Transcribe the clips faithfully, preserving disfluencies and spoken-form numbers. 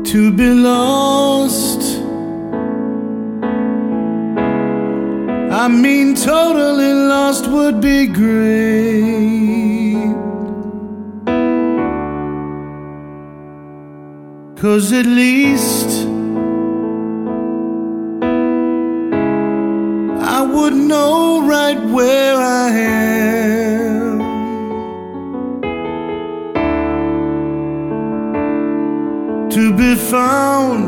to be lost. I mean, totally lost would be great, 'cause at least I would know right where I am. To be found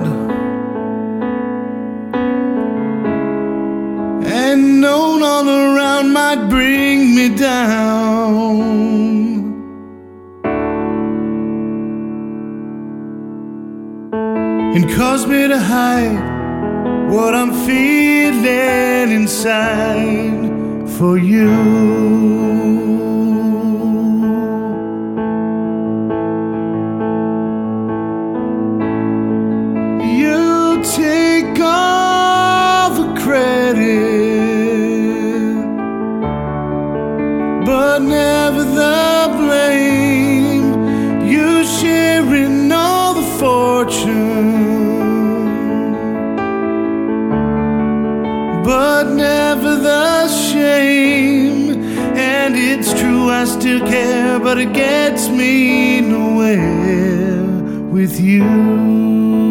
and known all around might bring me down, and cause me to hide what I'm feeling inside for you. You take all the credit, but never the blame. You sharing all the fortune, but never the shame. And it's true, I still care, but it gets me nowhere with you.